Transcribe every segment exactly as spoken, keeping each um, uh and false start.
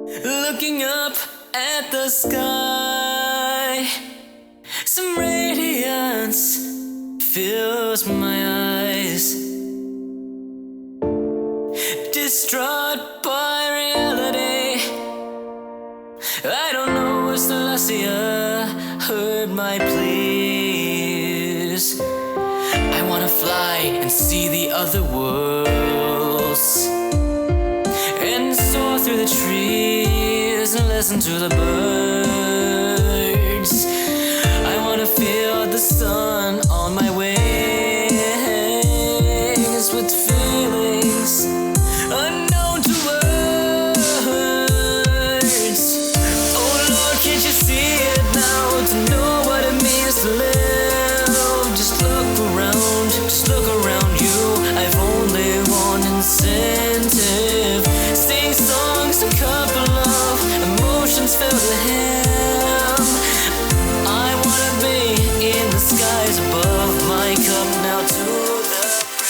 Looking up at the sky, some radiance fills my eyes. Distraught by reality, I don't know if Celestia heard my pleas. I wanna fly and see the other worlds, and soar through the trees and listen to the birds. I wanna feel the sun on my wings, with feelings unknown to words. Oh Lord, can't you see it now? To know what it means to live. Just look around, just look around you. I've only one incentive: sing songs, a couple of emotions fill the hymn. I wanna be in the skies above, my cup now to the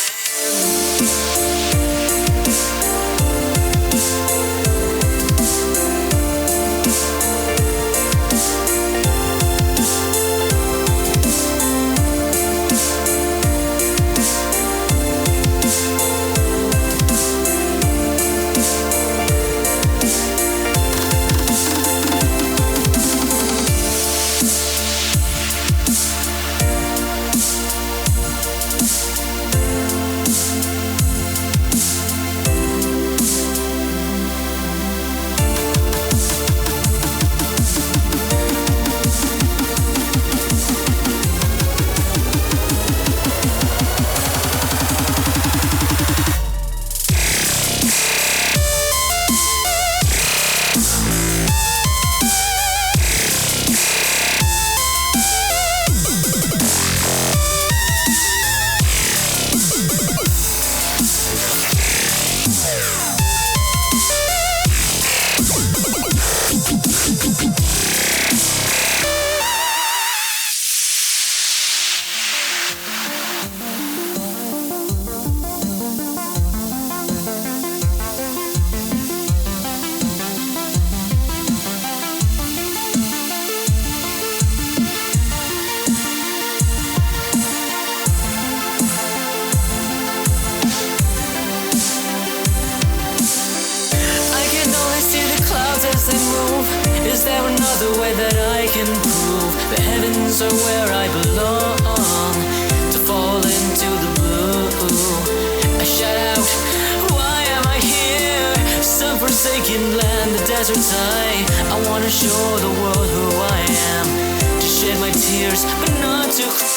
Is there another way that I can prove the heavens are where I belong? To fall into the blue, I shout out, why am I here? Some forsaken land, the desert's high. I wanna show the world who I am, to shed my tears, but not to cry.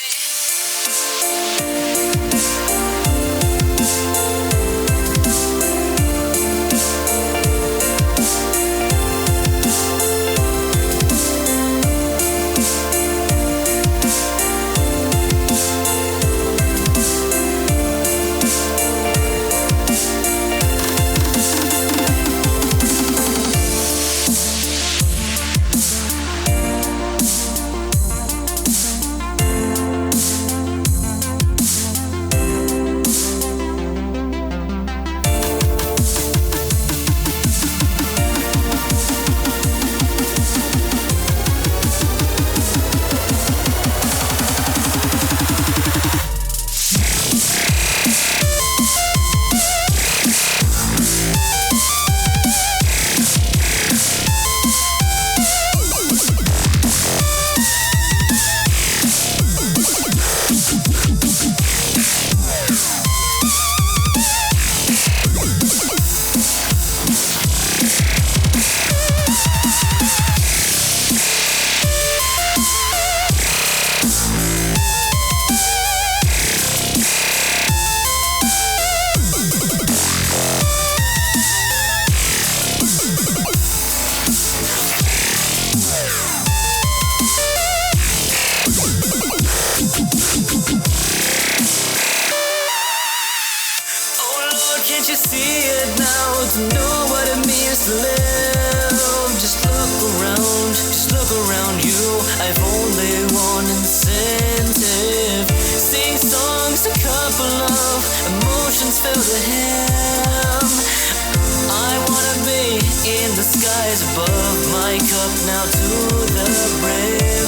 Can't you see it now? To know what it means to live. Just look around, just look around you. I've only one incentive: sing songs, a couple of emotions fill the hymn. I wanna be in the skies above my cup now to the brim.